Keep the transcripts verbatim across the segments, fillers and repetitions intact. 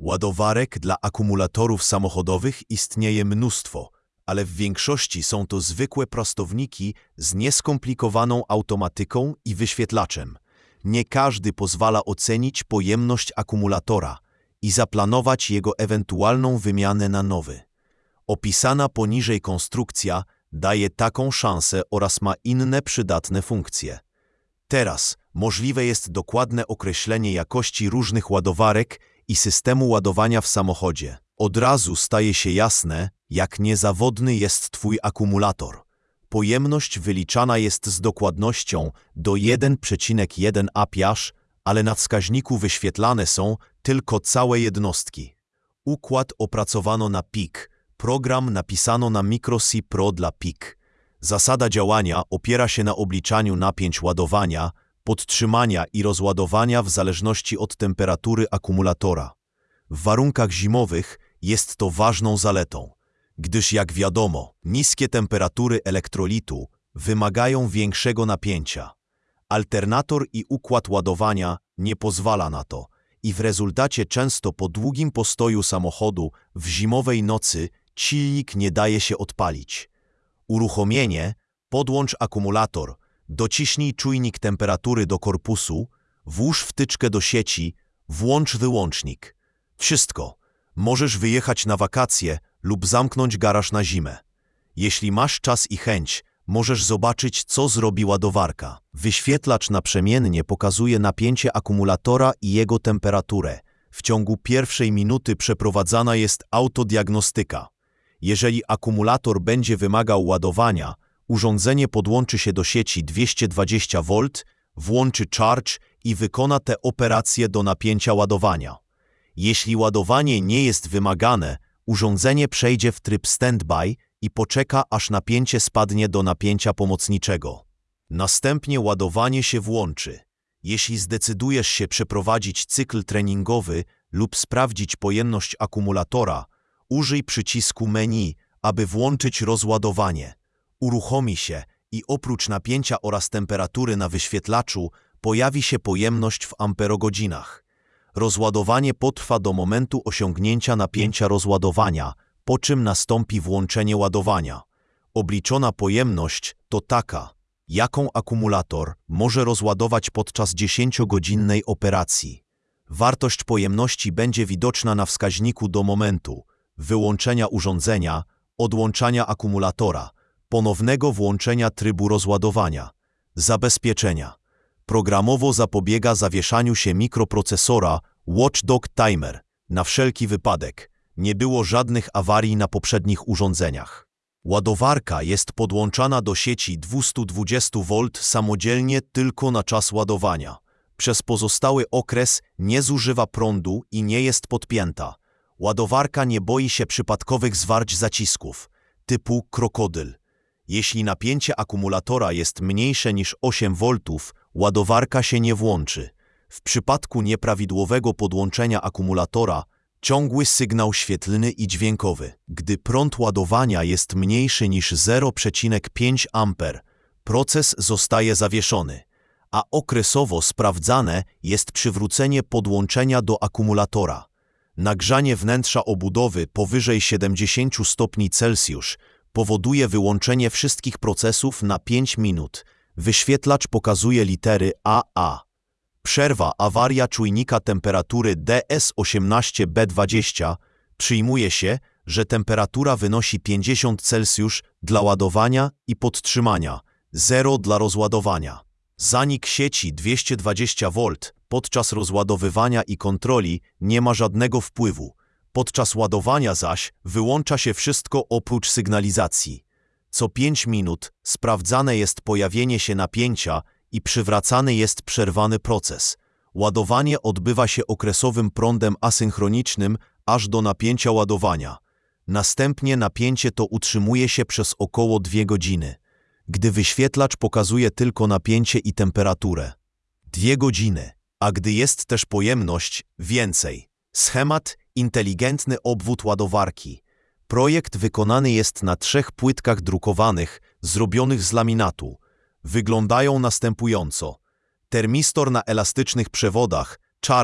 Ładowarek dla akumulatorów samochodowych istnieje mnóstwo, ale w większości są to zwykłe prostowniki z nieskomplikowaną automatyką i wyświetlaczem. Nie każdy pozwala ocenić pojemność akumulatora i zaplanować jego ewentualną wymianę na nowy. Opisana poniżej konstrukcja daje taką szansę oraz ma inne przydatne funkcje. Teraz możliwe jest dokładne określenie jakości różnych ładowarek i systemu ładowania w samochodzie. Od razu staje się jasne, jak niezawodny jest Twój akumulator. Pojemność wyliczana jest z dokładnością do jeden przecinek jeden amperzy, ale na wskaźniku wyświetlane są tylko całe jednostki. Układ opracowano na P I C, program napisano na Micro C Pro dla P I C. Zasada działania opiera się na obliczaniu napięć ładowania, podtrzymania i rozładowania w zależności od temperatury akumulatora. W warunkach zimowych jest to ważną zaletą, gdyż jak wiadomo, niskie temperatury elektrolitu wymagają większego napięcia. Alternator i układ ładowania nie pozwala na to i w rezultacie często po długim postoju samochodu w zimowej nocy silnik nie daje się odpalić. Uruchomienie, podłącz akumulator, dociśnij czujnik temperatury do korpusu, włóż wtyczkę do sieci, włącz wyłącznik. Wszystko. Możesz wyjechać na wakacje lub zamknąć garaż na zimę. Jeśli masz czas i chęć, możesz zobaczyć, co zrobi ładowarka. Wyświetlacz naprzemiennie pokazuje napięcie akumulatora i jego temperaturę. W ciągu pierwszej minuty przeprowadzana jest autodiagnostyka. Jeżeli akumulator będzie wymagał ładowania, urządzenie podłączy się do sieci dwieście dwadzieścia wolt, włączy charge i wykona tę operację do napięcia ładowania. Jeśli ładowanie nie jest wymagane, urządzenie przejdzie w tryb standby i poczeka, aż napięcie spadnie do napięcia pomocniczego. Następnie ładowanie się włączy. Jeśli zdecydujesz się przeprowadzić cykl treningowy lub sprawdzić pojemność akumulatora, użyj przycisku menu, aby włączyć rozładowanie. Uruchomi się i oprócz napięcia oraz temperatury na wyświetlaczu pojawi się pojemność w amperogodzinach. Rozładowanie potrwa do momentu osiągnięcia napięcia rozładowania, po czym nastąpi włączenie ładowania. Obliczona pojemność to taka, jaką akumulator może rozładować podczas dziesięciogodzinnej operacji. Wartość pojemności będzie widoczna na wskaźniku do momentu wyłączenia urządzenia, odłączania akumulatora, ponownego włączenia trybu rozładowania, zabezpieczenia. Programowo zapobiega zawieszaniu się mikroprocesora Watchdog Timer. Na wszelki wypadek nie było żadnych awarii na poprzednich urządzeniach. Ładowarka jest podłączana do sieci dwieście dwadzieścia wolt samodzielnie tylko na czas ładowania. Przez pozostały okres nie zużywa prądu i nie jest podpięta. Ładowarka nie boi się przypadkowych zwarć zacisków, typu krokodyl. Jeśli napięcie akumulatora jest mniejsze niż osiem woltów, ładowarka się nie włączy. W przypadku nieprawidłowego podłączenia akumulatora ciągły sygnał świetlny i dźwiękowy. Gdy prąd ładowania jest mniejszy niż zero przecinek pięć amperów, proces zostaje zawieszony, a okresowo sprawdzane jest przywrócenie podłączenia do akumulatora. Nagrzanie wnętrza obudowy powyżej siedemdziesiąt stopni Celsjusza powoduje wyłączenie wszystkich procesów na pięć minut. Wyświetlacz pokazuje litery A A. Przerwa awaria czujnika temperatury D S osiemnaście B dwadzieścia. Przyjmuje się, że temperatura wynosi pięćdziesiąt Celsjusza dla ładowania i podtrzymania, zero dla rozładowania. Zanik sieci dwieście dwadzieścia wolt podczas rozładowywania i kontroli nie ma żadnego wpływu. Podczas ładowania zaś wyłącza się wszystko oprócz sygnalizacji. Co pięć minut sprawdzane jest pojawienie się napięcia i przywracany jest przerwany proces. Ładowanie odbywa się okresowym prądem asynchronicznym aż do napięcia ładowania. Następnie napięcie to utrzymuje się przez około dwie godziny, gdy wyświetlacz pokazuje tylko napięcie i temperaturę. Dwie godziny, a gdy jest też pojemność, więcej. Schemat inteligentny obwód ładowarki. Projekt wykonany jest na trzech płytkach drukowanych, zrobionych z laminatu. Wyglądają następująco. Termistor na elastycznych przewodach, czarny,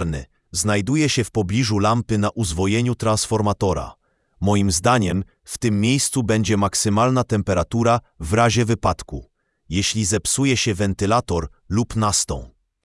Znajduje się w pobliżu lampy na uzwojeniu transformatora. Moim zdaniem w tym miejscu będzie maksymalna temperatura w razie wypadku, jeśli zepsuje się wentylator lub nastąp.